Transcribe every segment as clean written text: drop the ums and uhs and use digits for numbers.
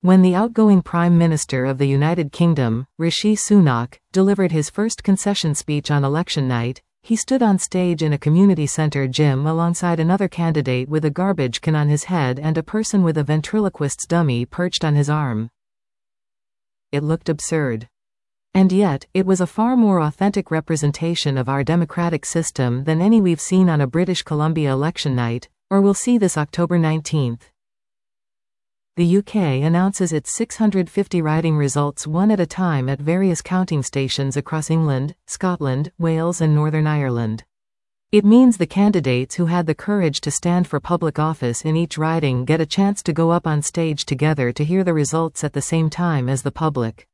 When the outgoing Prime Minister of the United Kingdom, Rishi Sunak, delivered his first concession speech on election night, he stood on stage in a community centre gym alongside another candidate with a garbage can on his head and a person with a ventriloquist's dummy perched on his arm. It looked absurd. And yet, it was a far more authentic representation of our democratic system than any we've seen on a British Columbia election night, or will see this October 19th. The UK announces its 650 riding results one at a time at various counting stations across England, Scotland, Wales and Northern Ireland. It means the candidates who had the courage to stand for public office in each riding get a chance to go up on stage together to hear the results at the same time as the public.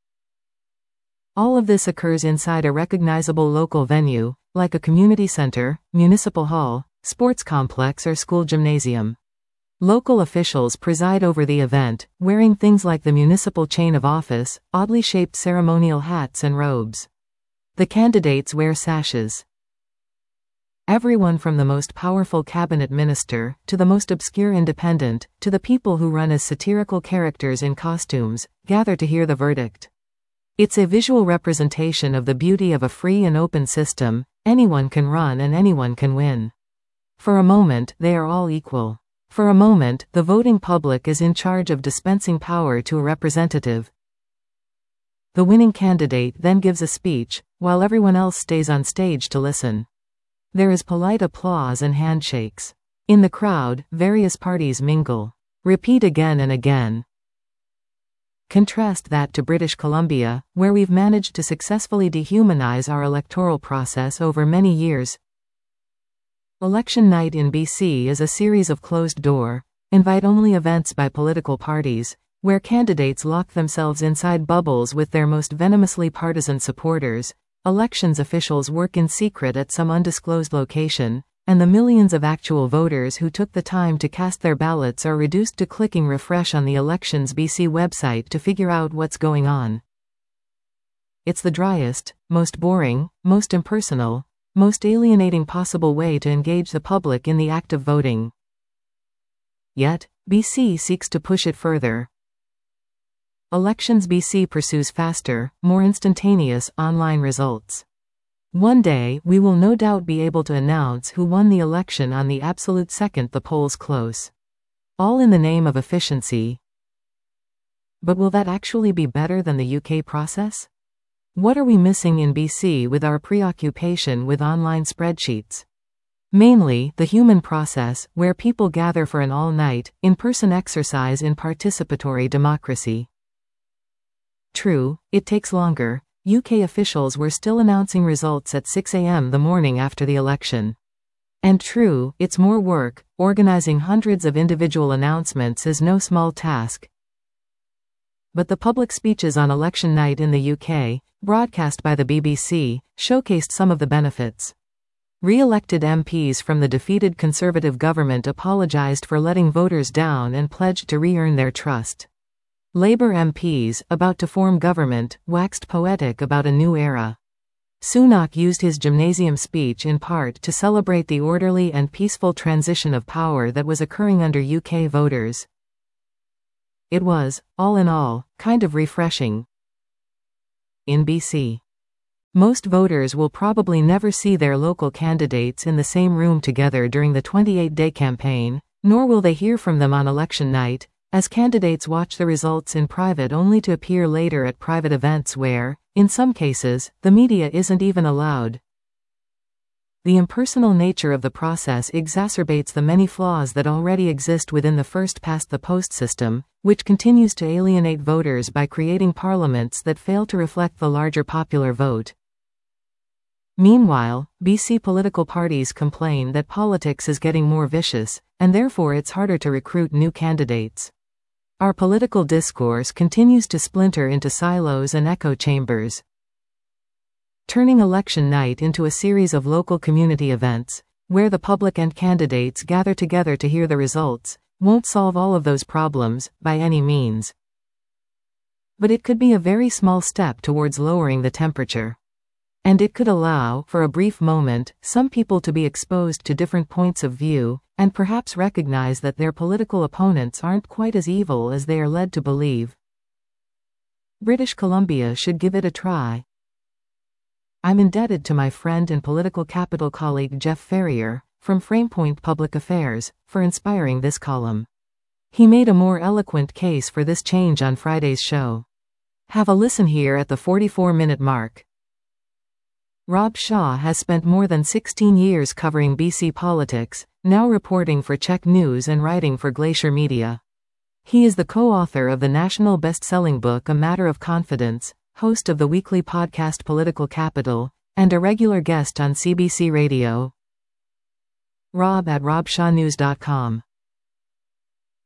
All of this occurs inside a recognizable local venue, like a community centre, municipal hall, sports complex or school gymnasium. Local officials preside over the event, wearing things like the municipal chain of office, oddly shaped ceremonial hats and robes. The candidates wear sashes. Everyone from the most powerful cabinet minister, to the most obscure independent, to the people who run as satirical characters in costumes, gather to hear the verdict. It's a visual representation of the beauty of a free and open system. Anyone can run and anyone can win. For a moment, they are all equal. For a moment, the voting public is in charge of dispensing power to a representative. The winning candidate then gives a speech, while everyone else stays on stage to listen. There is polite applause and handshakes. In the crowd, various parties mingle. Repeat again and again. Contrast that to British Columbia, where we've managed to successfully dehumanize our electoral process over many years. Election night in BC is a series of closed-door, invite-only events by political parties, where candidates lock themselves inside bubbles with their most venomously partisan supporters. Elections officials work in secret at some undisclosed location, and the millions of actual voters who took the time to cast their ballots are reduced to clicking refresh on the Elections BC website to figure out what's going on. It's the driest, most boring, most impersonal, most alienating possible way to engage the public in the act of voting. Yet, BC seeks to push it further. Elections BC pursues faster, more instantaneous online results. One day, we will no doubt be able to announce who won the election on the absolute second the polls close. All in the name of efficiency. But will that actually be better than the UK process? What are we missing in BC with our preoccupation with online spreadsheets? Mainly, the human process, where people gather for an all-night, in-person exercise in participatory democracy. True, it takes longer. UK officials were still announcing results at 6 a.m. the morning after the election. And true, it's more work. Organizing hundreds of individual announcements is no small task. But the public speeches on election night in the UK, broadcast by the BBC, showcased some of the benefits. Re-elected MPs from the defeated Conservative government apologised for letting voters down and pledged to re-earn their trust. Labour MPs, about to form government, waxed poetic about a new era. Sunak used his gymnasium speech in part to celebrate the orderly and peaceful transition of power that was occurring under UK voters. It was, all in all, kind of refreshing. In BC, most voters will probably never see their local candidates in the same room together during the 28-day campaign, nor will they hear from them on election night, as candidates watch the results in private only to appear later at private events where, in some cases, the media isn't even allowed. The impersonal nature of the process exacerbates the many flaws that already exist within the first-past-the-post system, which continues to alienate voters by creating parliaments that fail to reflect the larger popular vote. Meanwhile, BC political parties complain that politics is getting more vicious, and therefore it's harder to recruit new candidates. Our political discourse continues to splinter into silos and echo chambers. Turning election night into a series of local community events, where the public and candidates gather together to hear the results, won't solve all of those problems, by any means. But it could be a very small step towards lowering the temperature. And it could allow, for a brief moment, some people to be exposed to different points of view, and perhaps recognize that their political opponents aren't quite as evil as they are led to believe. British Columbia should give it a try. I'm indebted to my friend and Political Capital colleague Jeff Ferrier, from Framepoint Public Affairs, for inspiring this column. He made a more eloquent case for this change on Friday's show. Have a listen here at the 44-minute mark. Rob Shaw has spent more than 16 years covering BC politics, now reporting for Czech News and writing for Glacier Media. He is the co-author of the national best-selling book A Matter of Confidence, host of the weekly podcast Political Capital, and a regular guest on CBC Radio. Rob at robshawnews.com